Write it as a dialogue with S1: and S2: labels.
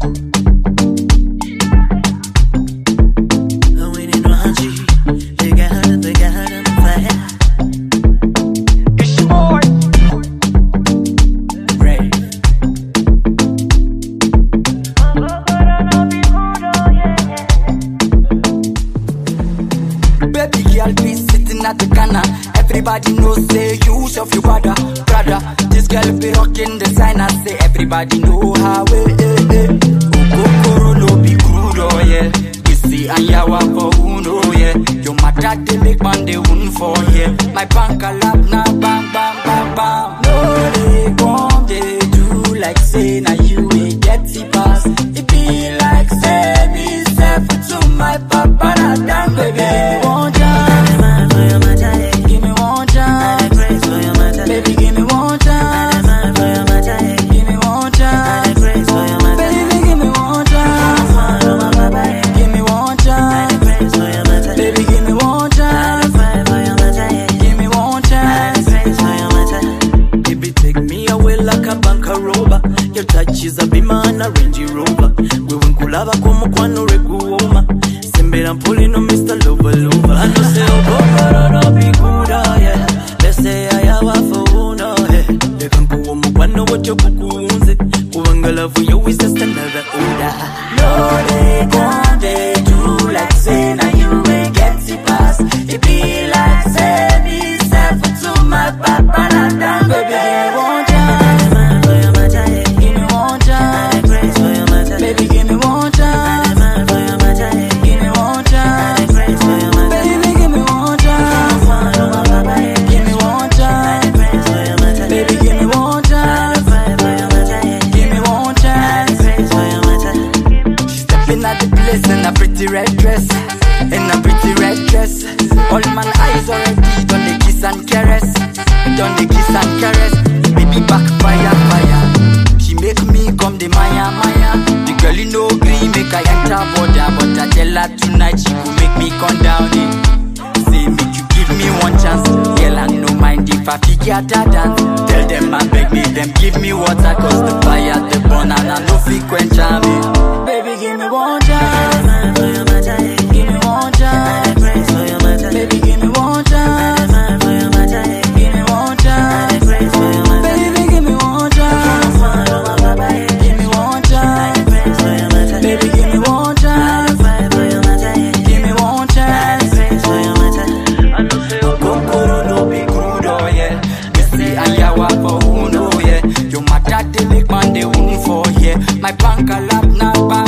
S1: Everybody knows say you shove your brother. This girl be rocking designer, say everybody know how it. Okokoro no be crude oil, yeah. You see Anyawa for uno, yeah. Your matter they make man they win for here. Yeah. My bank a lap now, bang bang bang bang. No they come they do like say now you ain't get the pass. It be like say me self to my papa na damn baby. Won't She's a bima and a Range Rover. We won't kulava como kwano rekuoma. Simbe I'm pulling on Mr. Lover. I know say oh no be good yeah. Let's say I have a phone yeah. They can go kwano what you kukunze. Uwangala for you is just another order. No they come they do like say now you ain't get the pass. It be like say me self to my papa and down baby won't in a pretty red dress, all man eyes already done the kiss and caress, baby backfire. She make me come the Maya. The girl you know green make I enter border, but I tell her tonight she could make me come down in. Say make you give me one chance, girl I no mind if I figure that dance. Tell them I beg me, them give me water, cause the fire the burn and I no frequent me. Baby give me one chance. Give me one chance. Baby, give me one chance. Give me one chance. Baby, give me one chance. Give me one chance. Baby, give me one chance. Give me one chance. Kokoro no be crude oil, yeah. You see Anyawa for uno, yeah. Your matter they make man they win for here. My bank a lap now.